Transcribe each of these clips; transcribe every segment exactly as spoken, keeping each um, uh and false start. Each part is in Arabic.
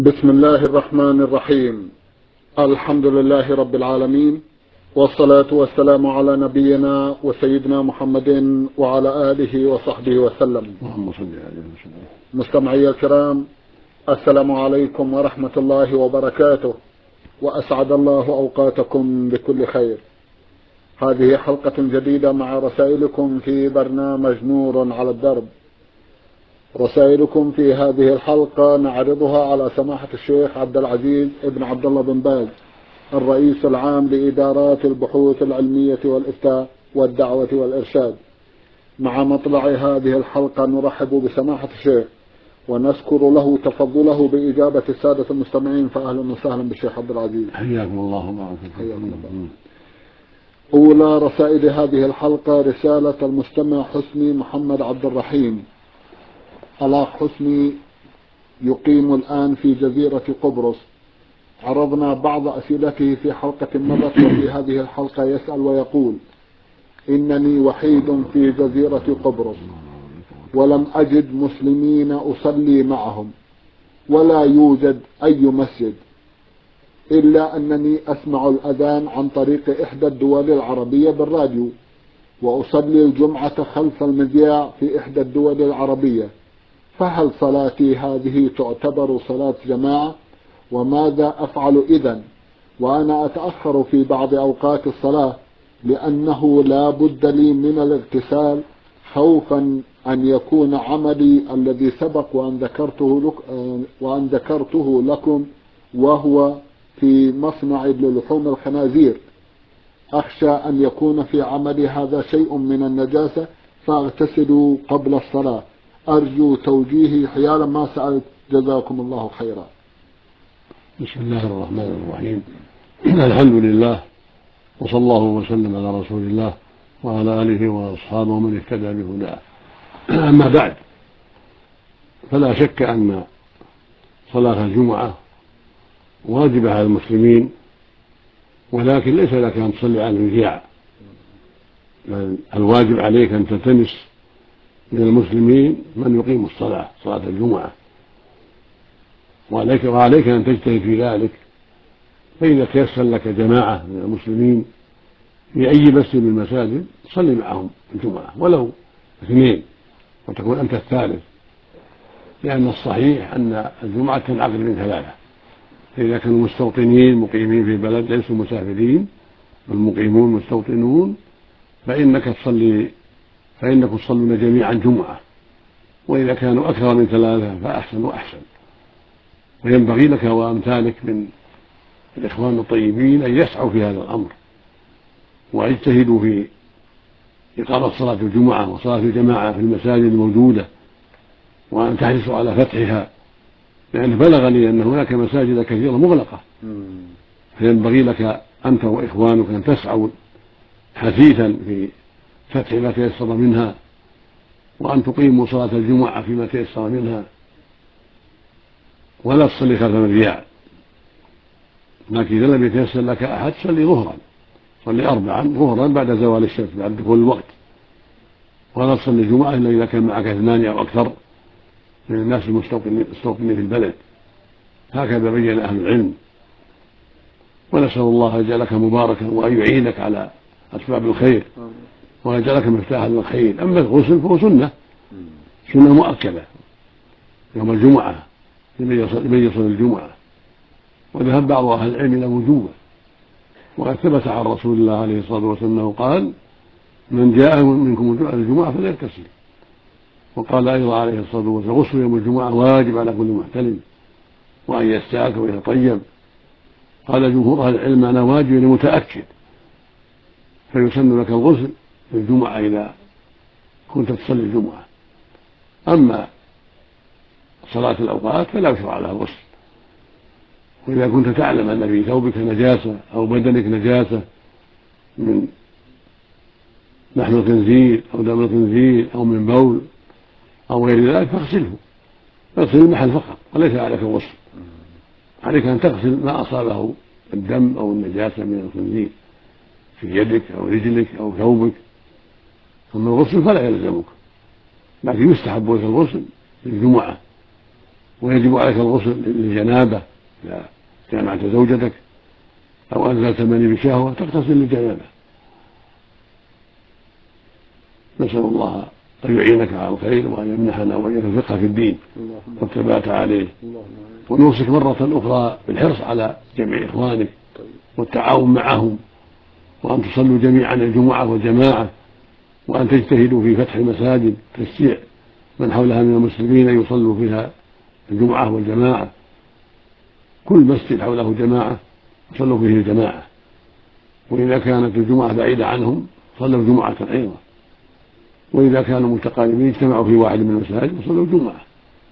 بسم الله الرحمن الرحيم. الحمد لله رب العالمين، والصلاة والسلام على نبينا وسيدنا محمد وعلى آله وصحبه وسلم. مستمعي الكرام، السلام عليكم ورحمة الله وبركاته، وأسعد الله أوقاتكم بكل خير. هذه حلقة جديدة مع رسائلكم في برنامج نور على الدرب. رسائلكم في هذه الحلقة نعرضها على سماحة الشيخ عبد العزيز ابن عبد الله بن باز، الرئيس العام لإدارات البحوث العلمية والإفتاء والدعوة والإرشاد. مع مطلع هذه الحلقة نرحب بسماحة الشيخ ونذكر له تفضله بإجابة السادة المستمعين، فأهلا وسهلا بالشيخ عبد العزيز. حياكم الله وبارك فيكم. أولى رسائل هذه الحلقة رسالة المستمع حسني محمد عبد الرحيم. الأخ حسني يقيم الآن في جزيرة قبرص. عرضنا بعض أسئلته في حلقة مضت، وفي هذه الحلقة يسأل ويقول: إنني وحيد في جزيرة قبرص ولم أجد مسلمين أصلي معهم، ولا يوجد أي مسجد، إلا أنني أسمع الأذان عن طريق إحدى الدول العربية بالراديو، وأصلي الجمعة خلف المذياع في إحدى الدول العربية، فهل صلاتي هذه تعتبر صلاة جماعة؟ وماذا أفعل إذن وأنا أتأخر في بعض أوقات الصلاة لأنه لا بد لي من الاغتسال، خوفا أن يكون عملي الذي سبق وأن ذكرته, لك وأن ذكرته لكم وهو في مصنع للحوم الخنازير، أخشى أن يكون في عملي هذا شيء من النجاسة فاغتسلوا قبل الصلاة. أرجو توجيهي حيال ما سألت، جزاكم الله خيرا. بسم الله الرحمن الرحيم. الحمد لله، وصلى الله وسلم على رسول الله وعلى آله وأصحابه ومن اهتدى بهداه. أما بعد، فلا شك أن صلاة الجمعة واجبة على المسلمين، ولكن ليس لك أن تصلي على المذياع، بل الواجب عليك أن تلتمس من المسلمين من يقيم الصلاة صلاة الجمعة، وعليك, وعليك أن تجتهد في ذلك. فإذا تيسر لك جماعة من المسلمين في أي مسجد من المساجد صلي معهم الجمعة ولو اثنين، وتكون أنت الثالث، لأن الصحيح أن الجمعة تنعقد من ثلاثة. فإذا كانوا مستوطنين مقيمين في بلد ليسوا مسافرين، والمقيمون مستوطنون، فإنك تصلي فإنكم تصلون جميعا جمعة، وإذا كانوا أكثر من ثلاثة فأحسن وأحسن. وينبغي لك وأمثالك من الإخوان الطيبين أن يسعوا في هذا الأمر ويجتهدوا في إقامة صلاة الجمعة وصلاة الجماعة في المساجد الموجودة، وأن تحرصوا على فتحها، لأن بلغني أن هناك مساجد كثيرة مغلقة، فينبغي لك أنت وإخوانك أن تسعوا حثيثا في فتح ما تيسر منها، وأن تقيموا صلاة الجمعة فيما تيسر منها، ولا تصلي خلف المذياع. لكن إذا لم يتيسر لك أحد صلي ظهرا، صلي أربعا ظهرا بعد زوال الشمس، بعد دخول الوقت، ولا تصلي الجمعة إلا إذا كان معك اثنان أو أكثر من الناس المستوطنين في البلد. هكذا بين أهل العلم. ونسأل الله أن يجعلك مباركا وأن يعينك على أسباب الخير ويجعلك مفتاحا للخير. أما الغسل فهو سنة سنة مؤكدة يوم الجمعة لمن يصل الجمعة، وذهب بعض أهل العلم إلى وجوبه، وقد ثبت عن رسول الله عليه الصلاة والسلام أنه قال: من جاء منكم الجمعة فليغتسل. وقال أيضا عليه الصلاة والسلام: غسل يوم الجمعة واجب على كل محتلم، وأن يستاك ويتطيب. قال جمهور أهل العلم: أنا واجب لمتأكد، فيسن لك الغسل في الجمعة إذا كنت تصلي الجمعة. أما صلاة الأوقات فلا يشرع لها الغسل. وإذا كنت تعلم أن في ثوبك نجاسة أو بدنك نجاسة من لحم الخنزير أو دم الخنزير أو من بول أو غير ذلك فاغسله، اغسل المحل فقط وليس عليك الغسل. عليك أن تغسل ما أصابه الدم أو النجاسة من الخنزير في يدك أو رجلك أو ثوبك. أما الغسل فلا يلزمك، لكن يستحب لك الغسل في الجمعة ويجب عليك الغسل للجنابة إذا جامعت زوجتك أو أنزلت مني بشهوة تغتسل للجنابة. نسأل الله أن يعينك على الخير وأن يمنحنا وإياك الفقه في الدين والثبات عليه، ونوصيك مرة أخرى بالحرص على جمع إخوانك والتعاون معهم، وأن تصلوا جميعا الجمعة والجماعة، وأن تجتهدوا في فتح المساجد تشجيع من حولها من المسلمين أن يصلوا فيها الجمعة والجماعة. كل مسجد حوله جماعة صلوا فيه الجماعة، وإذا كانت الجمعة بعيدة عنهم صلوا جمعة أيضا، وإذا كانوا متقاربين اجتمعوا في واحد من المساجد وصلوا جمعة،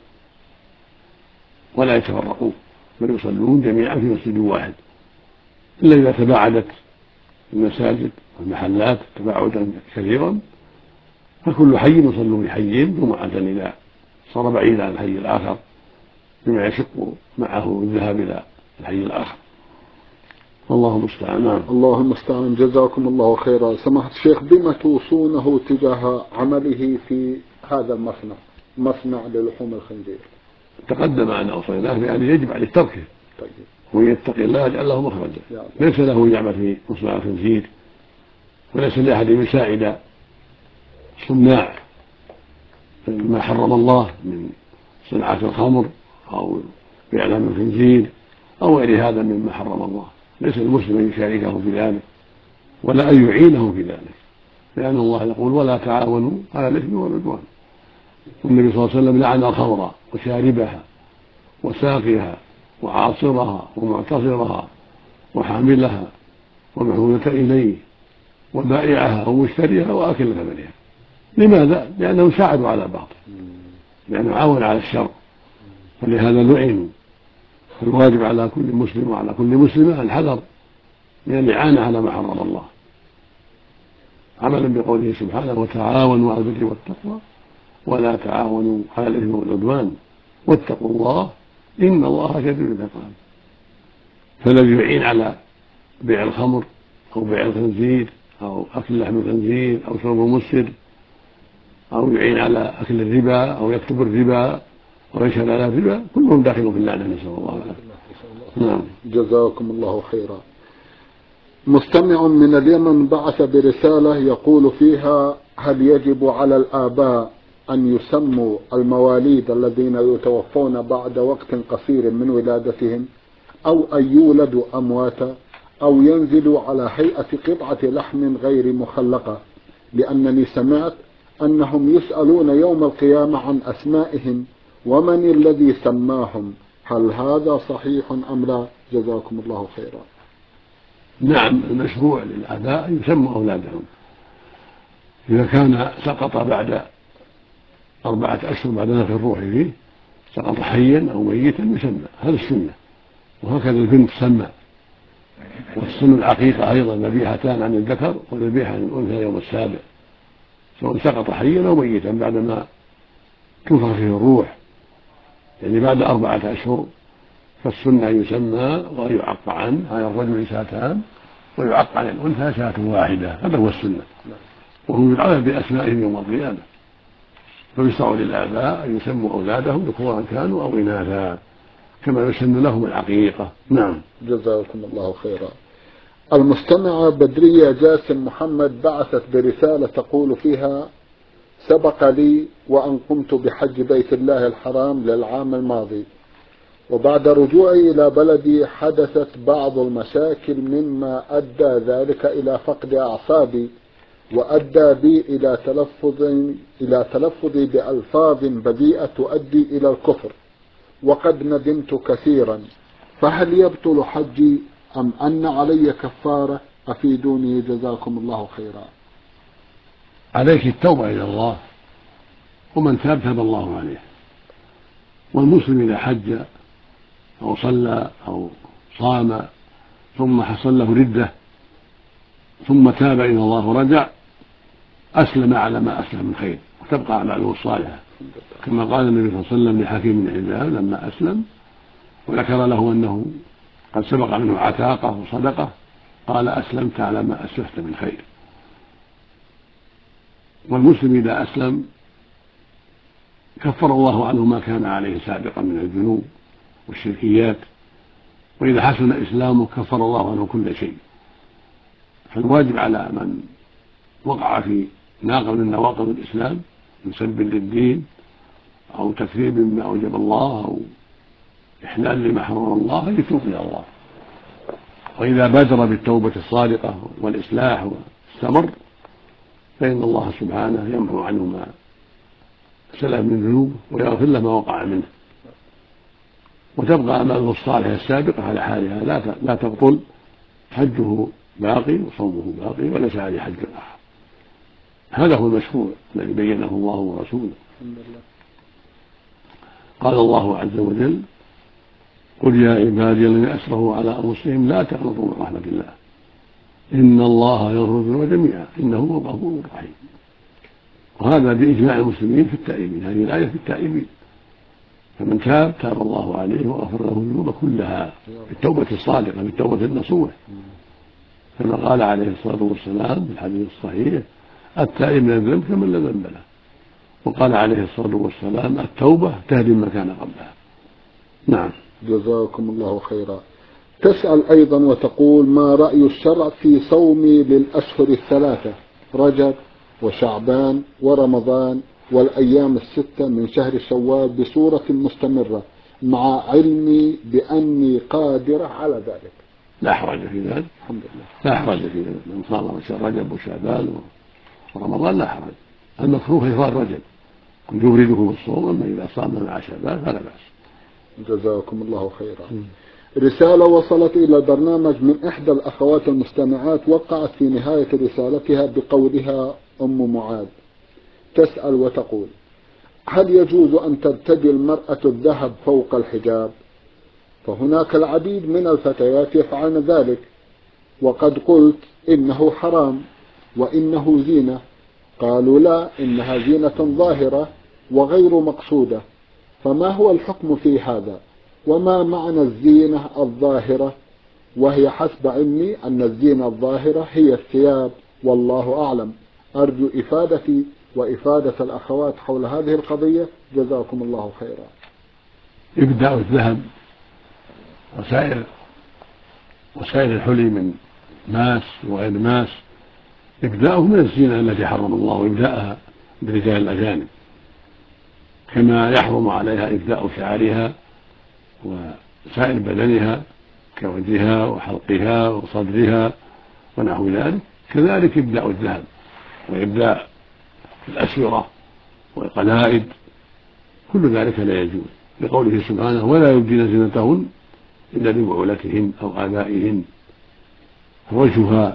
ولا يتفرقوا بل يصلون جميعا في مسجد واحد، إلا إذا تباعدت المساجد والمحلات تباعدا كثيرا فكل حي يصلوا في حي جمعة إذا صار بعيدا عن الحي الآخر بما يشق معه الذهاب إلى الحي الآخر. والله المستعان. الله المستعان. جزاكم الله خيرا. سماحة الشيخ، بما توصونه تجاه عمله في هذا المصنع، مصنع للحوم الخنزير؟ تقدم أن أوصيناه بأن يجب عليه تركه. طيب. ويتقي الله يجعل له مخرجا. ليس له يعمل في مصنع الخنزير، وليس لأحد من يساعد صناع ما حرم الله من صناعة الخمر أو بإعلام الخنزير أو غير هذا مما حرم الله. ليس المسلم أن يشاركه في ذلك ولا أن يعينه في ذلك، لأن الله يقول ولا تعاونوا على الإثم والعدوان. والنبي صلى الله عليه وسلم لعن الخمر وشاربها وساقيها وعاصرها ومعتصرها وحاملها ومحمولة إليه وبائعها ومشتريها وآكل ثمنها. لماذا؟ لأنهم ساعدوا على الباطل، لأنه عاون على الشر، فلهذا لعنوا. الواجب على كل مسلم وعلى كل مسلمة الحذر من الإعانة على ما حرم الله، عملا بقوله سبحانه وتعاونوا على البر والتقوى ولا تعاونوا على الإثم والعدوان واتقوا الله إن الله شديد العقاب. فالذي يعين على بيع الخمر أو بيع الخنزير أو أكل لحم الخنزير أو شرب المسكر أو يعين على أكل الربا أو يكتب الربا ويشهد على الربا كلهم داخلون في اللعنة، نسأل الله العافية. نعم. جزاكم الله خيرا. مستمع من اليمن بعث برسالة يقول فيها: هل يجب على الآباء أن يسموا المواليد الذين يتوفون بعد وقت قصير من ولادتهم، أو أن يولدوا أمواتا، أو ينزلوا على هيئة قطعة لحم غير مخلقة، لأنني سمعت أنهم يسألون يوم القيامة عن أسمائهم ومن الذي سماهم، هل هذا صحيح أم لا؟ جزاكم الله خيرا. نعم، المشروع للآباء أن يسموا أولادهم إذا كان سقط بعد أربعة أشهر بعد نفخ الروح فيه، سقط حيا أو ميتا يسمى، هذا السنة. وهكذا البنت تسمى. والسن العقيقة أيضا ذبيحتان عن الذكر وذبيحة عن الأنثى يوم السابع، سواء سقط حيا أو ميتا بعدما تنفخ فيه الروح، يعني بعد أربعة أشهر، فالسنة يسمى ويعق عنه على الرجل شاتان ويعق عن الأنثى شاة واحدة، هذا هو السنة. وهم يدعون بأسمائهم يوم القيامة. فيشرع للآباء أن يسموا أولادهم ذكورا كانوا أو إناثا كما يسن لهم العقيقة. نعم. جزاكم الله خيرا. المستمعة بدرية جاسم محمد بعثت برسالة تقول فيها: سبق لي وأن قمت بحج بيت الله الحرام للعام الماضي، وبعد رجوعي إلى بلدي حدثت بعض المشاكل مما أدى ذلك إلى فقد أعصابي، وأدى بي إلى تلفظ إلى تلفظي بألفاظ بذيئة تؤدي إلى الكفر، وقد ندمت كثيرا، فهل يبطل حجي أم أن علي كفارة؟ أفيدوني جزاكم الله خيرا. عليك التوبة إلى الله، ومن تاب تاب الله عليه. والمسلم إذا حج أو صلى أو صام ثم حصل له ردة ثم تاب إلى الله ورجع، أسلم على ما أسلم من خير وتبقى أعماله الصالحة، كما قال النبي صلى الله عليه وسلم لحكيم بن حزام لما أسلم وذكر له أنه قد سبق منه عتاقة وصدقة، قال: أسلمت على ما أسلفت من خير. والمسلم إذا أسلم كفر الله عنه ما كان عليه سابقا من الذنوب والشركيات، وإذا حسن إسلامه كفر الله عنه كل شيء. فالواجب على من وقع في ناقض من نواقض الإسلام من سب للدين أو تكذيب بما أوجب الله أو إحلال لما حرم الله أن يتوب إلى الله، وإذا بادر بالتوبة الصادقة والإصلاح واستمر فإن الله سبحانه يمحو عنه ما سلف من ذنوبه ويغفر له ما وقع منه، وتبقى أعماله الصالحة السابقة على حالها لا تبطل، حجه باقي وصومه باقي وليس عليه حج آخر. هذا هو المشروع الذي بينه الله ورسوله. قال الله عز وجل: قل يا عبادي الذين أسرفوا على أنفسهم لا تقنطوا من رحمة الله إن الله يغفر الذنوب جميعا إنه هو الغفور الرحيم. وهذا بإجماع المسلمين في التائبين، هذه الآية في التائبين، فمن تاب تاب الله عليه وغفر له الذنوب كلها بالتوبة الصادقة بالتوبة النصوح، كما قال عليه الصلاة والسلام في الحديث الصحيح: التائب من الذنب كمن لا ذنب له. وقال عليه الصلاة والسلام: التوبة تهدم ما كان قبلها. نعم. جزاكم الله خيرا. تسأل أيضا وتقول: ما رأي الشرع في صومي للأشهر الثلاثة رجب وشعبان ورمضان والأيام الستة من شهر شوال بصورة مستمرة مع علمي بأني قادرة على ذلك؟ لا حرج في ذلك، الحمد لله، لا حرج في ذلك. من صام شهر رجب وشعبان ورمضان لا حرج. المكروه إفراد رجب يفرده بالصوم، أما إذا صام مع شعبان فلا بأس. جزاكم الله خيرا. رسالة وصلت إلى البرنامج من إحدى الأخوات المستمعات، وقعت في نهاية رسالتها بقولها أم معاذ تسأل وتقول: هل يجوز أن ترتدي المرأة الذهب فوق الحجاب؟ فهناك العديد من الفتيات يفعلن ذلك، وقد قلت إنه حرام وإنه زينة. قالوا لا، إنها زينة ظاهرة وغير مقصودة، فما هو الحكم في هذا؟ وما معنى الزينة الظاهرة؟ وهي حسب علمي أن الزينة الظاهرة هي الثياب، والله أعلم. أرجو إفادتي وإفادة الأخوات حول هذه القضية، جزاكم الله خيرا. إبداء الذهب وسائر وسائر الحلي من ماس وغير ماس إبداؤه من الزينة التي حرم الله إبداءها برجال الأجانب، كما يحرم عليها إبداء شعرها وسائر بدنها كوجهها وحلقها وصدرها ونحو ذلك. كذلك إبداء الذهب وإبداء الأسورة والقلائد، كل ذلك لا يجوز، لقوله سبحانه: ولا يبدين زينتهن إلا لبعولتهن أو آبائهن. وجهها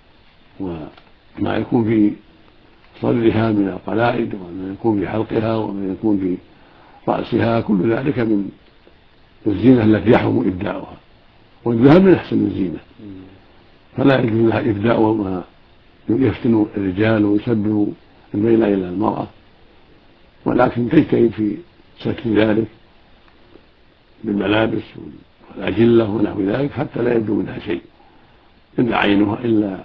وما يكون في صدرها من القلائد وما يكون في حلقها وما يكون في رأسها، كل ذلك من الزينة التي يحرم إبداؤها، والذهب من أحسن الزينة، فلا يجوز لها إبداء ما يفتن الرجال ويسبب الميل إلى المرأة، ولكن تجتهد في ستر ذلك بالملابس والأجلة ونحو ذلك حتى لا يبدو منها شيء إلا عينها إلا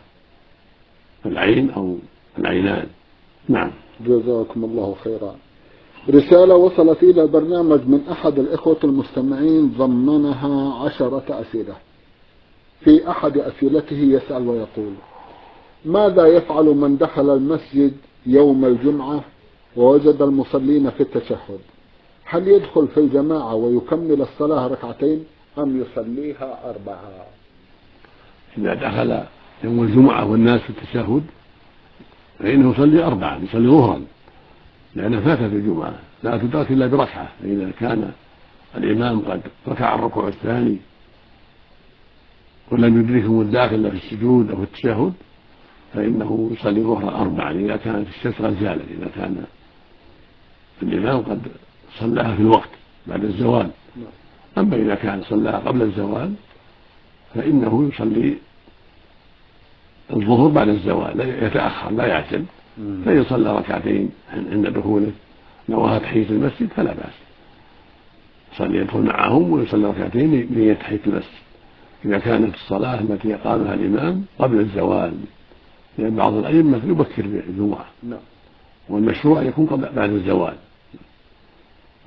العين أو العينان. نعم. جزاكم الله خيرا. رسالة وصلت إلى البرنامج من أحد الإخوة المستمعين ضمنها عشرة أسئلة. في أحد أسئلته يسأل ويقول: ماذا يفعل من دخل المسجد يوم الجمعة ووجد المصلين في التشهد؟ هل يدخل في الجماعة ويكمل الصلاة ركعتين أم يصليها أربعة؟ إذا دخل يوم الجمعة والناس في التشهد فإنه يصلي أربعة، يصلي ظهرا، لأن فاتت الجمعة لا تدرك إلا بركعة. فإذا كان الإمام قد ركع الركوع الثاني ولم يدركهم الداخل في السجود أو في التشهد فإنه يصلي ظهرا أربعا إذا كانت الشمس قد زالت، إذا كان الإمام قد صلاها في الوقت بعد الزوال. أما إذا كان صلاها قبل الزوال فإنه يصلي الظهر بعد الزوال، لا يتأخر لا يعتد، فإن صلى ركعتين عند دخوله نواها تحية المسجد فلا بأس، صلي يدخل معهم ويصلي ركعتين بنية تحية المسجد إذا كانت الصلاة التي قامها الإمام قبل الزوال، لأن بعض الأئمة يبكر بالجمعة والمشروع يكون بعد الزوال.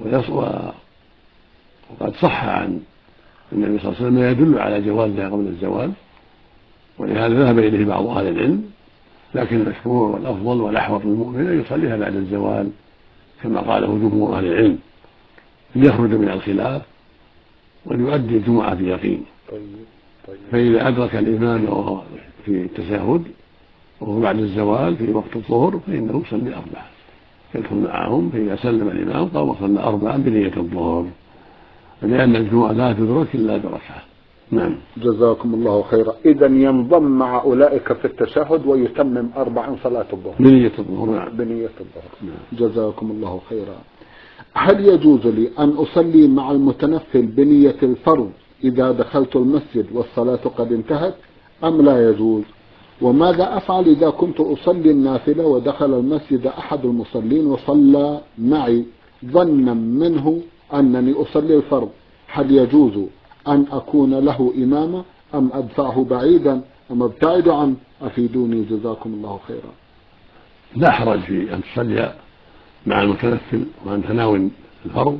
وقد صح عن النبي صلى الله عليه وسلم ما يدل على جوازها قبل الزوال، ولهذا ذهب إليه بعض أهل العلم، لكن المشروع والأفضل والأحوط للمؤمن أن يصليها بعد الزوال كما قاله جمهور أهل العلم، ليخرج من الخلاف وليؤدي الجمعة بيقين. فإذا أدرك الإمام وهو في التشهد وهو بعد الزوال في وقت الظهر فإنه يصلي أربعة، يدخل معهم، فإذا سلم الإمام قام وصلى أربعا بنية الظهر، لأن الجمعة لا تدرك إلا بركعة. نعم. جزاكم الله خيرا. إذا ينضم مع أولئك في التشهد ويتمم أربعا صلاة الظهر بنية الظهر. نعم. بنية الظهر. نعم. جزاكم الله خيرا. هل يجوز لي أن أصلي مع المتنفل بنية الفرض إذا دخلت المسجد والصلاة قد انتهت أم لا يجوز؟ وماذا أفعل إذا كنت أصلي النافلة ودخل المسجد أحد المصلين وصلى معي ظنا منه أنني أصلي الفرض، هل يجوز أن أكون له إماما أم أدفعه بعيدا أم أبتعد عنه؟ أفيدوني جزاكم الله خيرا. لا حرج في أن تصلي مع المتنفل وأن تناول الفرض،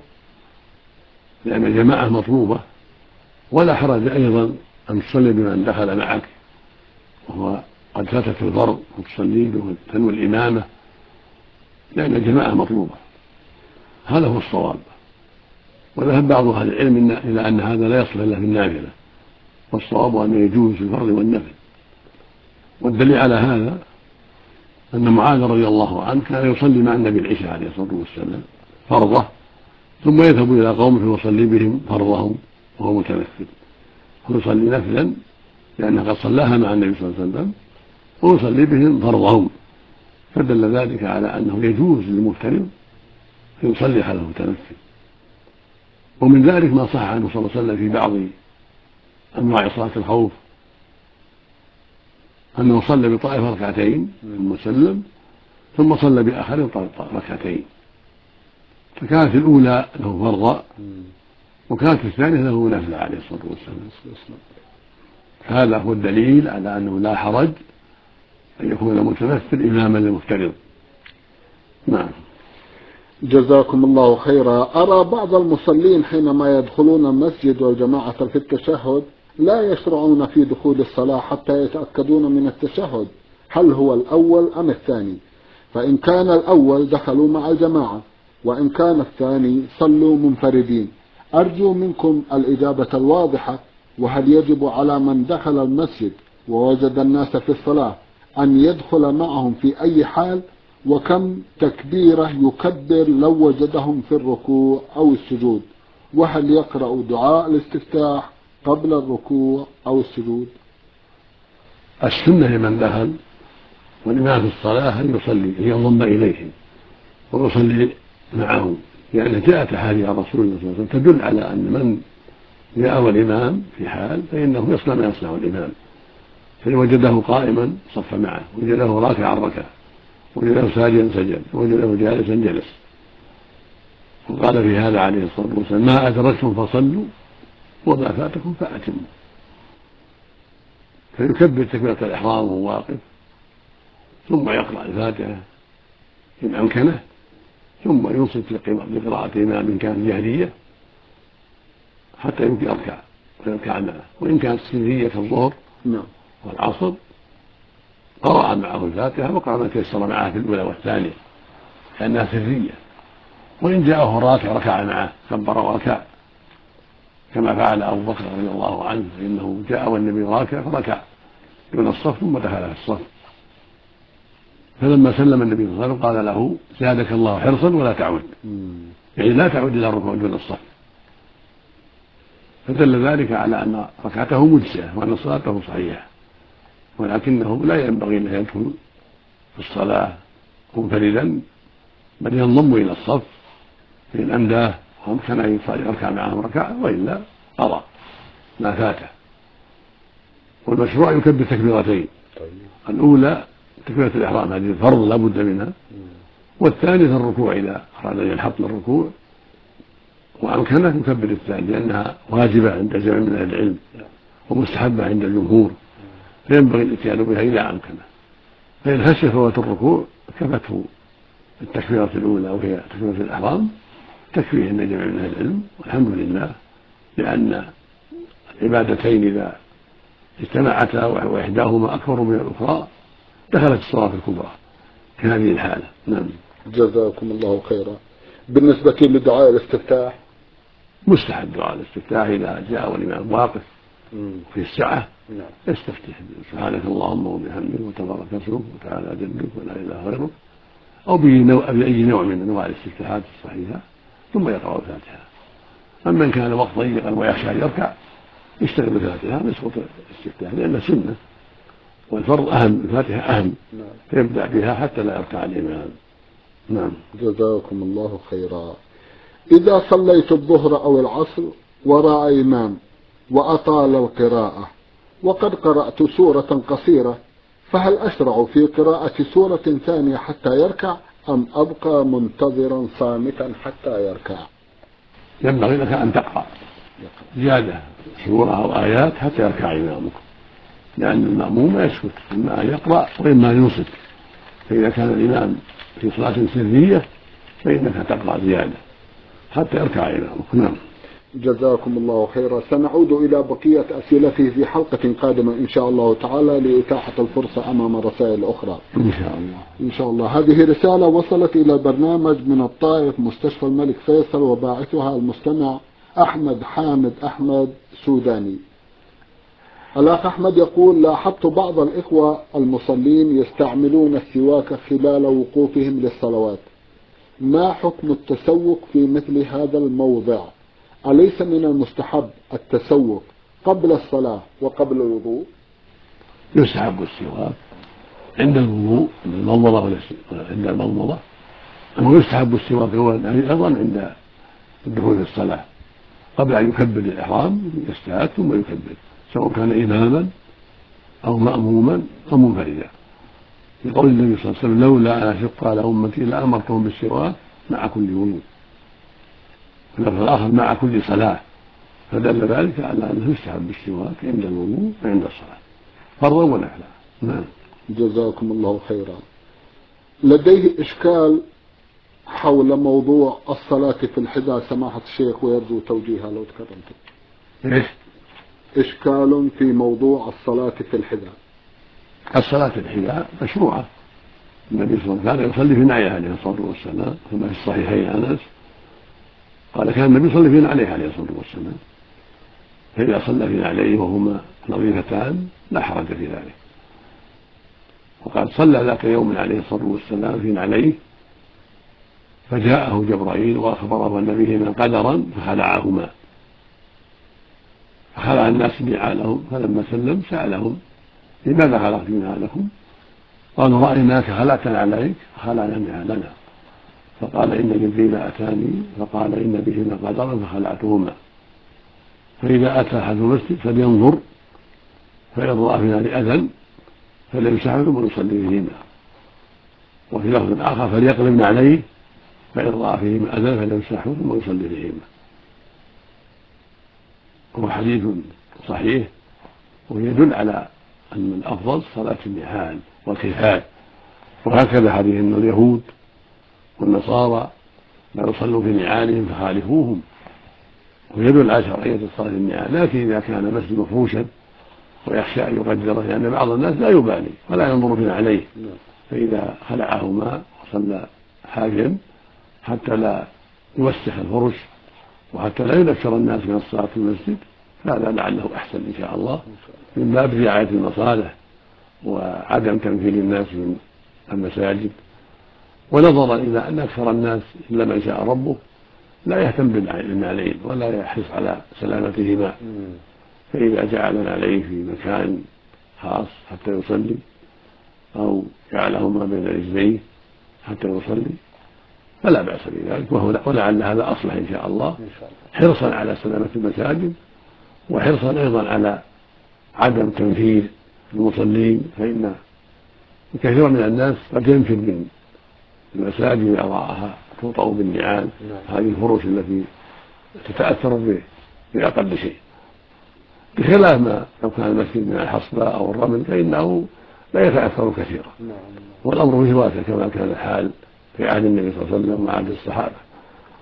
لأن الجماعة مطلوبة، ولا حرج أيضا أن تصلي بمن دخل معك وهو قد فاتت الفرض وتصلي به وتنوي الإمامة، لأن الجماعة مطلوبة. هذا هو الصواب. وذهب بعض أهل العلم إلى أن هذا لا يصلح إلا في النافلة، والصواب أنه يجوز في الفرض والنفل. والدليل على هذا أن معاذ رضي الله عنه كان يصلي مع النبي العشاء عليه الصلاة والسلام فرضه، ثم يذهب إلى قومه ويصلي بهم فرضهم وهو متنفل، ويصلي نفلا لأنه قد صلاها مع النبي صلى الله عليه وسلم، ويصلي بهم فرضهم، فدل ذلك على أنه يجوز للمفترض أن يصلي على المتنفل. ومن ذلك ما صح عنه صلى الله عليه وسلم في بعض أنواع صلاة الخوف أنه صلى بطائفة ركعتين ثم سلم، ثم صلى بآخر ركعتين، فكانت الأولى له فرضا وكانت الثانية له نافلة عليه الصلاة والسلام. هذا هو الدليل على أنه لا حرج أن يكون المتنفل إماما للمفترض. نعم. جزاكم الله خيرا. أرى بعض المصلين حينما يدخلون المسجد والجماعة في التشهد لا يشرعون في دخول الصلاة حتى يتأكدون من التشهد هل هو الأول أم الثاني، فإن كان الأول دخلوا مع الجماعة وإن كان الثاني صلوا منفردين. أرجو منكم الإجابة الواضحة، وهل يجب على من دخل المسجد ووجد الناس في الصلاة أن يدخل معهم في أي حال، وكم تكبيرة يكبر لو وجدهم في الركوع أو السجود، وهل يقرأ دعاء الاستفتاح قبل الركوع أو السجود؟ السنة لمن دخل والإمام في الصلاة أن يصلي أن ينضم إليهم ويصلي معهم، لأن يعني جاءت أحاديث عن رسول الله صلى الله عليه وسلم تدل على أن من جاء الإمام في حال فإنه يصنع ما يصنع الإمام، فإن وجده قائما صف معه، وجده راكعا ركع، وجده ساجدا سجد، وجده جالسا جلس. وقال في هذا عليه الصلاة والسلام ما أدركتم فصلوا وما فاتكم فأتموا. فيكبر تكبيرة الإحرام وهو واقف، ثم يقرأ الفاتحة إن أمكنه، ثم ينصت لقراءة إمام كانت جهرية حتى يمكن أركع ويركع معه، وإن كانت سرية كالظهر والعصر قرأ معه الفاتحة وقرأ ما تيسر معه في الأولى والثانية لأنها سرية، وإن جاءه راكع ركع معه كبر وركع كما فعل أبو بكر رضي الله عنه، فإنه جاء والنبي راكع فركع دون الصف ثم دخل في الصف، فلما سلم النبي صلى الله عليه وسلم قال له زادك الله حرصا ولا تعود، يعني لا تعود إلى الركوع دون الصف، فدل ذلك على أن ركعته مجزئة وأن صلاته صحيحة، ولكنه لا ينبغي أن يدخل في الصلاة منفردا بل ينضم إلى الصف فإن أمداه وأمكن أن يركع معهم ركعة، وإلا قضى ما فاته. والمشروع يكبر تكبيرتين، الأولى تكبيرة الإحرام هذه الفرض لا بد منها، والثانية الركوع إذا أراد أن ينحط للركوع وأمكنه يكبر الثاني لأنها واجبة عند جمع من أهل العلم ومستحبة عند الجمهور، فينبغي الاتيان بها إذا أمكنه، فإن خشي فوات الركوع كفته التكبيرة الأولى وهي تكبيرة الإحرام، تكفيه عند جميع من العلم، والحمد لله، لأن العبادتين إذا اجتمعتا وإحداهما أكبر من الأخرى دخلت الصلاة الكبرى في هذه الحالة. نعم. جزاكم الله خيرا. بالنسبة لدعاء الاستفتاح مستحب دعاء الاستفتاح إذا جاء والإمام واقف في السعة نعم. يستفتح سبحانك اللهم وبحمدك وتبارك اسمك وتعالى جدك ولا إله غيرك، أو بأي نوع من أنواع الاستفتاحات الصحيحة، ثم يقرأ الفاتحة. أما إن كان وقت ضيقا ويخشى أن يركع يشتغل بالفاتحة ويسقط الاستفتاح، لأن سنة والفرض أهم، الفاتحة أهم، نعم. فيبدأ بها حتى لا يركع الإمام. نعم. جزاكم الله خيرا. إذا صليت الظهر أو العصر وراء إمام وأطال القراءة وقد قرأت سورة قصيرة، فهل أشرع في قراءة سورة ثانية حتى يركع أم أبقى منتظرا صامتا حتى يركع؟ ينبغي لك أن تقرأ زيادة سورة أو آيات حتى يركع إمامك، لأن المأموم يسكت، إما أن يقرأ وإما أن ينصت. فإذا كان الإمام في صلاة سرية فإنك تقرأ زيادة حتى يركع إمامك. نعم. جزاكم الله خيرا. سنعود إلى بقية أسئلته في حلقة قادمة إن شاء الله تعالى لإتاحة الفرصة أمام رسائل أخرى إن شاء الله. إن شاء الله. هذه رسالة وصلت إلى البرنامج من الطائف مستشفى الملك فيصل، وباعثها المستمع أحمد حامد أحمد سوداني. الأخ أحمد يقول: لاحظت بعض الإخوة المصلين يستعملون السواك خلال وقوفهم للصلوات، ما حكم التسوق في مثل هذا الموضع؟ أليس من المستحب التسوق قبل الصلاة وقبل الوضوء؟ يستحب السواك عند الوضوء، عند المضمضة عند المضمضة، ويستحب السواك أيضا عند الدخول في الصلاة قبل أن يكبر الإحرام، يستاك ثم يكبر، سواء كان إماما أو مأموما أو منفردا، يقول النبي صلى الله عليه وسلم: لولا أن أشق على أمتي لأمرتهم بالسواك مع كل وضوء، في الآخر مع كل صلاة، فدل ذلك على أنه يستحب السواك عند الوضوء وعند الصلاة فرضا ونفلا. نعم. جزاكم الله خيرا. لديه إشكال حول موضوع الصلاة في الحذاء سماحة الشيخ، ويرجو توجيهها لو تكرمت. إيش؟ إشكال في موضوع الصلاة في الحذاء. الصلاة في الحذاء مشروعة، النبي صلى الله عليه وسلم كان يصلي في نعيه عليه الصلاة والسلام، كما في الصحيحين أنس قال: كان النبي يصلي في نعليه عليه الصلاة والسلام، فإذا صلى في نعليه وهما نظيفتان لا حرج في ذلك. وقد صلى ذاك يوم عليه الصلاة والسلام في نعليه، فجاءه جبرائيل وأخبره أن بهما قدرا فخلعهما، فخلع الناس نعالهم، فلما سلم سألهم: لماذا خلعتم نعالكم؟ قالوا: رأيناك خلعت نعليك فخلعنا نعالنا. فقال: إن جبريل أتاني فقال إن بهما قدرا فخلعتهما، فإذا أتى أحد المسجد فلينظر، فإن رأى في نار أذى فليمسحه ثم يصلي فيهما. وفي لفظ آخر: فليقلب نعليه، فإن رأى فيهما أذى فليمسحه ثم يصلي فيهما. هو حديث صحيح ويدل على أن الأفضل صلاة النعال والخفاف، وهكذا حديث أن اليهود والنصارى لا يصلوا في نعالهم فخالفوهم، ويدل على شرعية الصلاة في النعال. لكن إذا كان المسجد مفروشا ويخشى أن يقدره، لأن بعض الناس لا يبالي ولا ينظر في نعليه، فإذا خلعهما وصلى حافيا حتى لا يوسخ الفرش وحتى لا ينفر الناس من الصلاة في المسجد، هذا لعله أحسن إن شاء الله، من باب رعاية المصالح وعدم تنفير الناس من المساجد، ونظرا إلى أن أكثر الناس إلا من شاء ربه لا يهتم بالنعلين ولا يحرص على سلامتهما، فإذا جعلنا عليه في مكان خاص حتى يصلي أو جعلهما بين رجليه حتى يصلي فلا بأس بذلك، ولعل هذا أصلح إن شاء الله، حرصا على سلامة المساجد وحرصا أيضا على عدم تنفير المصلين، فإن كثيرا من الناس قد ينفر من المساجد إذا رآها توطأ بالنعال، هذه الفروش التي تتأثر بأقل شيء، بخلاف ما لو كان المسجد من الحصبة أو الرمل فإنه لا يتأثر كثيرا، والأمر فيه واسع كما كان الحال في عهد النبي صلى الله عليه وسلم وعهد الصحابة.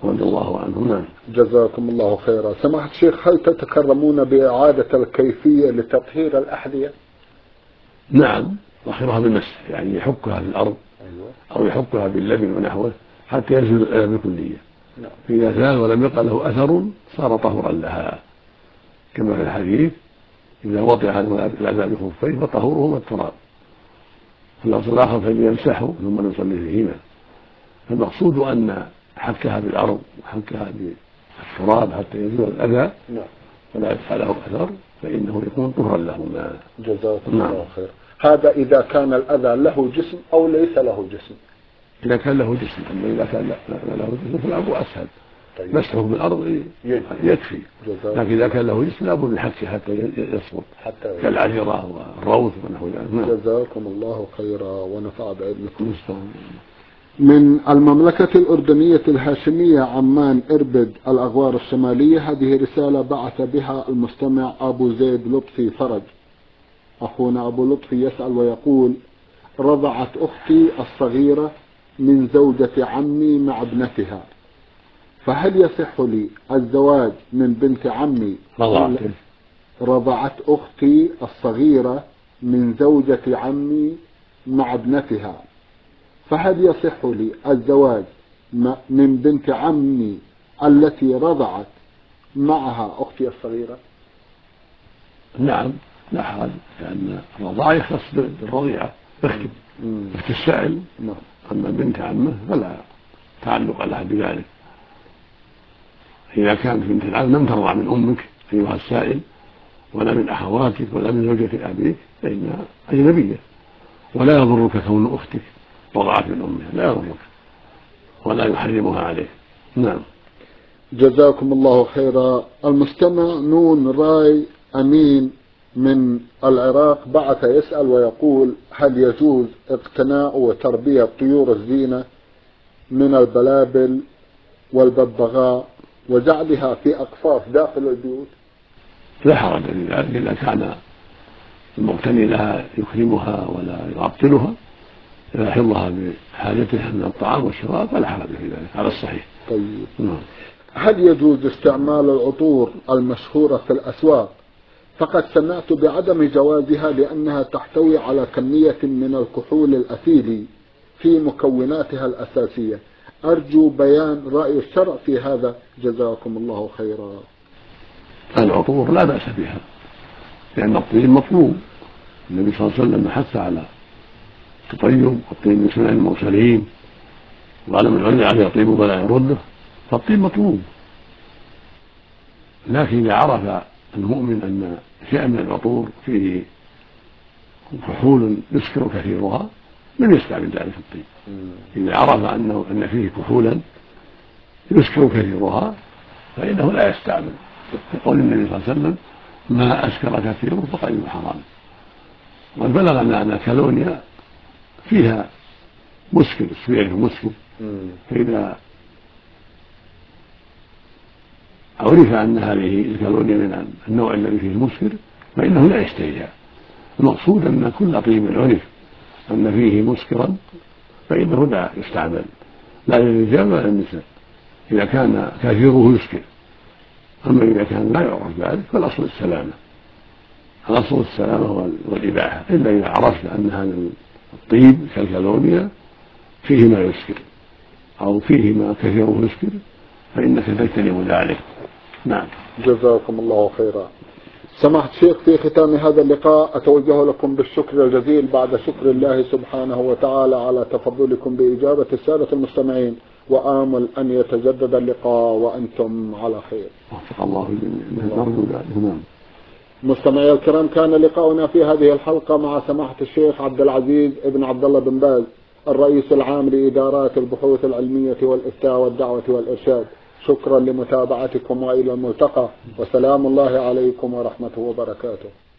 رضي الله عنه. نعم. جزاكم الله خيرا. سماحة الشيخ، هل تتكرمون بإعادة الكيفية لتطهير الأحذية؟ نعم، طهرها بالمسح، يعني يحكها في الأرض أو يحكها باللبن ونحوه حتى يزول الأذى بالكلية. فإذا زال ولم يبقى له أثر صار طهرا لها، كما في الحديث إذا وطئ الأذى بخفيه فطهورهما التراب، في اللفظ الآخر فليمسحه ثم يصلي فيهما. فالمقصود أن حكها بالأرض وحكها بالتراب حتى يزول الأذى فلا يبقى له أثر فإنه يكون طهرا لهما. جزاكم نعم. الله خير. هذا إذا كان الأذى له جسم أو ليس له جسم. إذا كان له جسم، أما إذا كان له جسم فالأمر أسهل. طيب. مسحه بالأرض يكفي. لكن إذا كان له جسم لابد من حكه حتى يصمت كالعذرة والروث ونحو ذلك. جزاكم الله خيرا ونفع بعلمكم. من المملكة الأردنية الهاشمية عمان إربد الأغوار الشمالية، هذه رسالة بعث بها المستمع أبو زيد لطفي فرج. أخونا أبو لطفي يسأل ويقول: رضعت أختي الصغيرة من زوجة عمي مع ابنتها، فهل يصح لي الزواج من بنت عمي؟ رضعت رضعت أختي الصغيرة من زوجة عمي مع ابنتها، فهل يصح لي الزواج من بنت عمي التي رضعت معها أختي الصغيرة؟ نعم، لا حرج، لأن الرضاعة يختص بالرضيعة اخت اخت السائل. أما بنت عمه فلا تعلق لها بذلك. إذا كانت بنت العم لم ترضع من أمك أيها السائل ولا من أخواتك ولا من زوجة أبيك فإنها أجنبية، ولا يضرك كون أختك رضعت من أمها، لا يضرك ولا يحرمها عليك. نعم. جزاكم الله خيرا. المستمع نون راي أمين من العراق بعث يسأل ويقول: هل يجوز اقتناء وتربية طيور الزينة من البلابل والببغاء وجعلها في أقفاص داخل البيوت؟ لا حرج في ذلك إذا كان المقتني لها يكرمها ولا يعطلها، إذا يحضها بحاجتها من الطعام والشراب فلا حرج في ذلك على الصحيح. طيب. نعم. هل يجوز استعمال العطور المشهورة في الأسواق؟ فقد سمعت بعدم جوازها لأنها تحتوي على كمية من الكحول الأثيلي في مكوناتها الأساسية. أرجو بيان رأي الشرع في هذا، جزاكم الله خيرا. العطور لا بأس بها لأن الطيب مطلوب، النبي صلى الله عليه وسلم حث على التطيب والطيب من سنن المرسلين، وقال من عرض عليه طيب فلا يرده، فالطيب مطلوب. لكن إذا عرف المؤمن أن شيئا من العطور فيه كحول يسكر كثيرها لم يستعمل ذلك الطيب. إذا عرف أنه أن فيه كحولا يسكر كثيرها فإنه لا يستعمل، يقول النبي صلى الله عليه وسلم: ما أسكر كثيره فقليل حرام. وقد بلغنا أن الكالونيا فيها مسكر، سوية مسكر، فإذا عرف أن هذه الكالونيا من النوع الذي فيه المسكر فإنه لا يشتريها. المقصود أن كل طيب عرف أن فيه مسكرا فإنه لا يستعمل، لا للرجال ولا للنساء، إذا كان كثيره يسكر. أما إذا كان لا يعرف ذلك فالأصل السلامة، الأصل السلامة والإباحة، إلا إذا عرفت أن هذا الطيب كالكالونيا فيه ما يسكر أو فيه ما كثيره يسكر فإنك تجتنب ذلك. نعم. جزاكم الله خيرا. سماحة الشيخ، في ختام هذا اللقاء أتوجه لكم بالشكر الجزيل بعد شكر الله سبحانه وتعالى على تفضلكم بإجابة السادة المستمعين، وآمل أن يتجدد اللقاء وأنتم على خير. وفق الله جميعا. مستمعي الكرام، كان لقاؤنا في هذه الحلقة مع سماحة الشيخ عبد العزيز ابن عبد الله بن باز، الرئيس العام لإدارات البحوث العلمية والإفتاء والدعوة والإرشاد. شكرا لمتابعتكم وإلى الملتقى، وسلام الله عليكم ورحمته وبركاته.